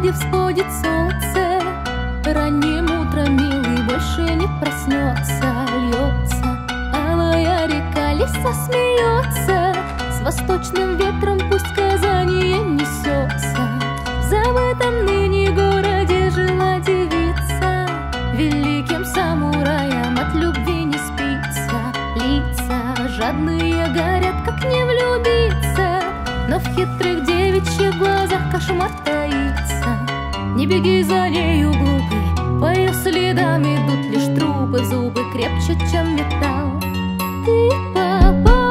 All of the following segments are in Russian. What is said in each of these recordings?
где всходит солнце. Ранним утром милый больше не проснется. Льется алая река, лиса смеется. С восточным ветром пусть сказание несется. В забытом ныне городе жила девица. Великим самураям от любви не спится. Лица жадные горят, как не влюбиться. Но в хитрых девичьих глазах кошмар таится. Не беги за нею, глупый, по ее следам идут лишь трупы. Зубы крепче, чем металл. Ты попал.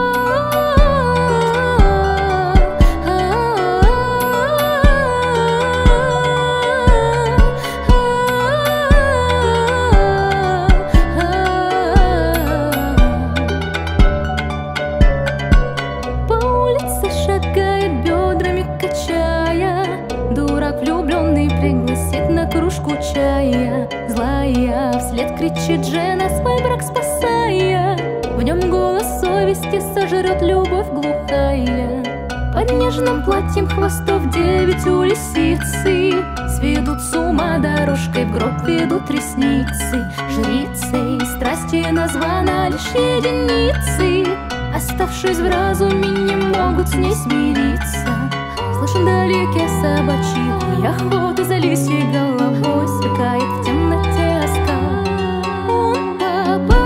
По улице шагает, бедрами качая. Дурак влюбленный пригласит на кружку чая. Злая вслед кричит жена, свой брак спасая. В нем голос совести сожрет любовь глухая. Под нежным платьем хвостов 9 у лисицы. Сведут с ума дорожкой, в гроб ведут ресницы. Жрицей страсти названа лишь единицы. Оставшись в разуме, не могут с ней смириться. Слышен вдалеке собачий вой, охота за лисьей головой. Сверкает в темноте оскал. Он попал.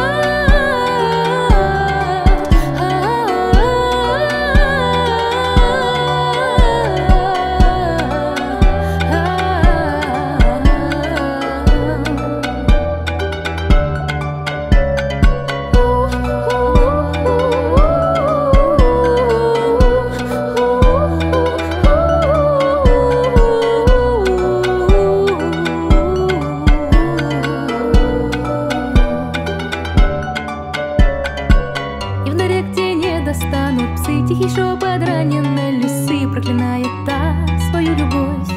Достанут псы, тихий шепот раненой лисы, проклинает та свою любовь.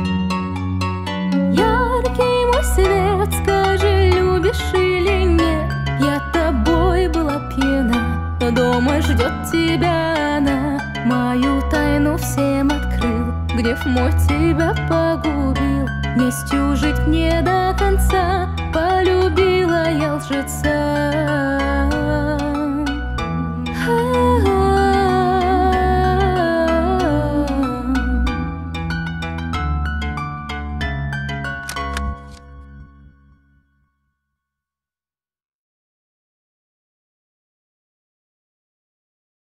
Яркий мой свет, скажи, любишь или нет? Я тобой была пьяна, но дома ждет тебя она. Мою тайну всем открыл, гнев мой тебя погубил. Местью жить не